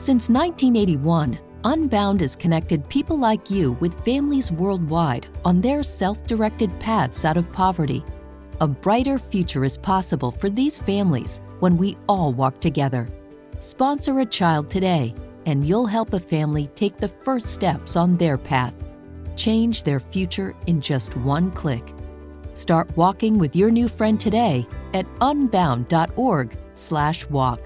Since 1981, Unbound has connected people like you with families worldwide on their self-directed paths out of poverty. A brighter future is possible for these families when we all walk together. Sponsor a child today, and you'll help a family take the first steps on their path. Change their future in just one click. Start walking with your new friend today at unbound.org/walk.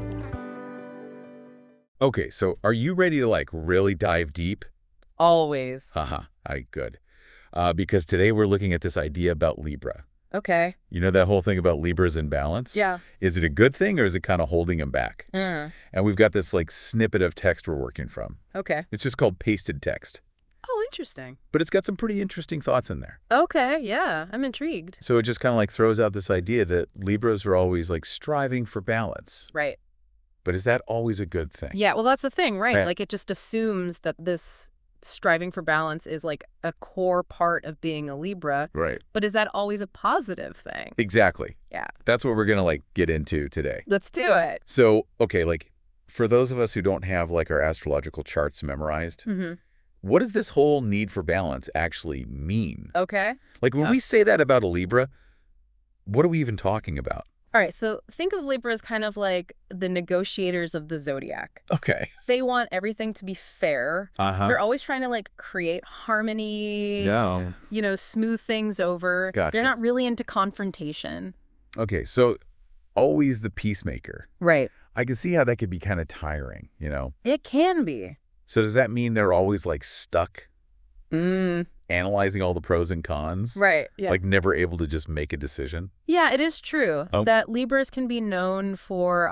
Okay, so are you ready to really dive deep? Always. Haha, good. Because today we're looking at this idea about Libra. Okay. You know that whole thing about Libras in balance? Yeah. Is it a good thing or is it kind of holding them back? Mm. And we've got this snippet of text we're working from. Okay. It's just called pasted text. Oh, interesting. But it's got some pretty interesting thoughts in there. Okay, yeah. I'm intrigued. So it just kind of throws out this idea that Libras are always striving for balance. Right. But is that always a good thing? Yeah, well, that's the thing, right? Yeah. It just assumes that this striving for balance is a core part of being a Libra. Right. But is that always a positive thing? Exactly. Yeah. That's what we're going to get into today. Let's do it. So, okay, for those of us who don't have our astrological charts memorized, Mm-hmm. what does this whole need for balance actually mean? Okay. When we say that about a Libra, what are we even talking about? All right, so think of Libra as kind of like the negotiators of the zodiac. Okay. They want everything to be fair. Uh-huh. They're always trying to create harmony, Yeah. smooth things over. Gotcha. They're not really into confrontation. Okay, so always the peacemaker. Right. I can see how that could be kind of tiring, It can be. So does that mean they're always stuck Mm. analyzing all the pros and cons? Right. Yeah. Never able to just make a decision? Yeah, it is true that Libras can be known for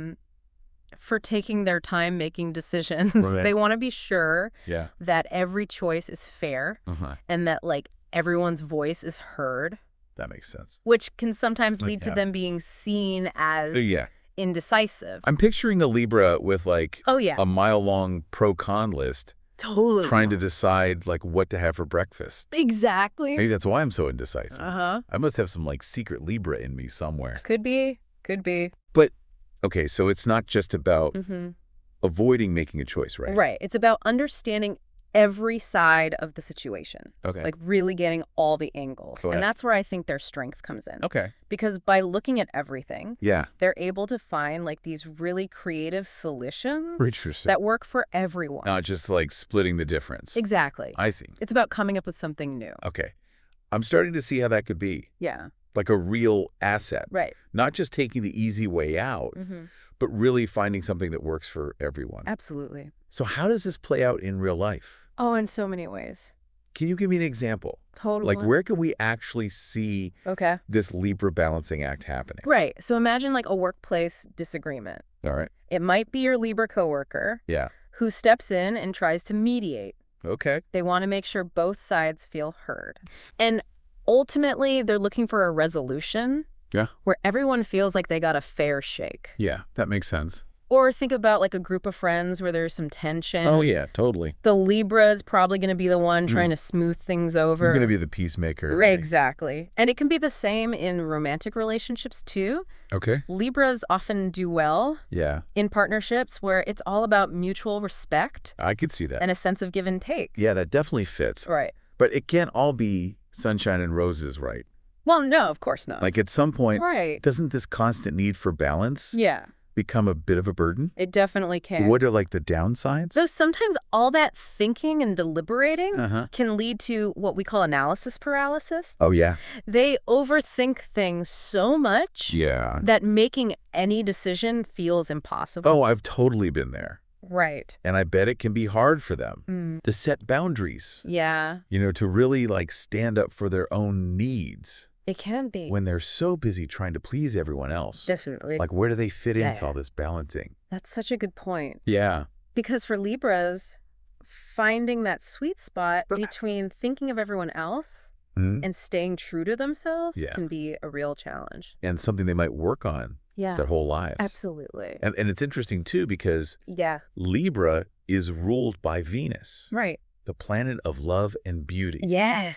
taking their time making decisions. Right. They want to be sure Yeah. that every choice is fair Uh-huh. and that everyone's voice is heard, That makes sense. which can sometimes lead to Yeah. them being seen as Yeah. indecisive. I'm picturing a Libra with Oh, yeah. a mile-long pro-con list Totally. trying to decide what to have for breakfast. Exactly. Maybe that's why I'm so indecisive. Uh-huh. I must have some secret Libra in me somewhere. Could be. Could be. But, okay, so it's not just about Mm-hmm. avoiding making a choice, right? Right. It's about understanding every side of the situation. Okay. Really getting all the angles. Go ahead. And that's where I think their strength comes in. Okay. Because by looking at everything, Yeah. they're able to find these really creative solutions Interesting. that work for everyone. Not just splitting the difference. Exactly. I see. It's about coming up with something new. Okay. I'm starting to see how that could be. Yeah. A real asset. Right. Not just taking the easy way out, Mm-hmm. but really finding something that works for everyone. Absolutely. So how does this play out in real life? Oh, in so many ways. Can you give me an example? Totally. Where can we actually see Okay. this Libra balancing act happening? Right. So imagine a workplace disagreement. All right. It might be your Libra coworker Yeah. who steps in and tries to mediate. Okay. They want to make sure both sides feel heard. And ultimately, they're looking for a resolution Yeah. where everyone feels like they got a fair shake. Yeah, that makes sense. Or think about a group of friends where there's some tension. Oh, yeah, totally. The Libra is probably going to be the one trying to smooth things over. You're going to be the peacemaker. Right, exactly. And it can be the same in romantic relationships, too. Okay. Libras often do well Yeah, in partnerships where it's all about mutual respect I could see that. and a sense of give and take. Yeah, that definitely fits. Right. But it can't all be sunshine and roses, right? Well, no, of course not. At some point, Right. doesn't this constant need for balance Yeah, become a bit of a burden? it definitely can. What are the downsides? So sometimes all that thinking and deliberating Uh-huh. can lead to what we call analysis paralysis. Oh, yeah. They overthink things so much Yeah. that making any decision feels impossible. Oh, I've totally been there. Right. And I bet it can be hard for them Mm. to set boundaries, Yeah, to really stand up for their own needs it can be. when they're so busy trying to please everyone else. Definitely. Where do they fit Yeah, into all this balancing? That's such a good point. Yeah. Because for Libras, finding that sweet spot But- between thinking of everyone else Mhm. and staying true to themselves Yeah. can be a real challenge. And something they might work on Yeah, their whole lives. absolutely. And it's interesting, too, because Yeah, Libra is ruled by Venus, right. the planet of love and beauty. Yes,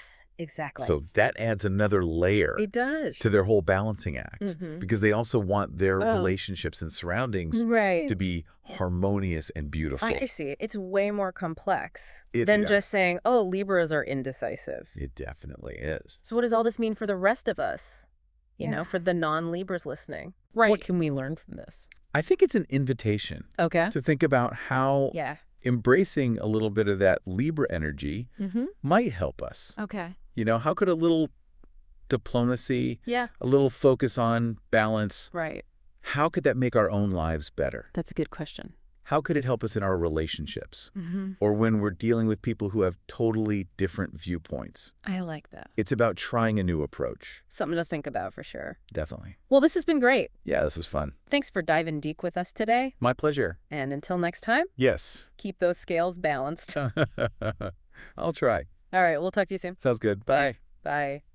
Exactly. So that adds another layer It does. to their whole balancing act because they also want their relationships and surroundings Right. to be harmonious and beautiful. I see. It's way more complex It- than yeah. just saying, oh, Libras are indecisive. It definitely is. So what does all this mean for the rest of us? You know, for the non-Libras listening. Right. What can we learn from this? I think it's an invitation Okay. to think about how Yeah. embracing a little bit of that Libra energy might help us. Okay. You know, how could a little diplomacy, Yeah. a little focus on balance, Right. how could that make our own lives better? That's a good question. How could it help us in our relationships? Mm-hmm. Or when we're dealing with people who have totally different viewpoints? I like that. It's about trying a new approach. Something to think about for sure. Definitely. Well, this has been great. Yeah, this was fun. Thanks for diving deep with us today. My pleasure. And until next time, Yes. keep those scales balanced. I'll try. All right, we'll talk to you soon. Sounds good. Bye. Bye.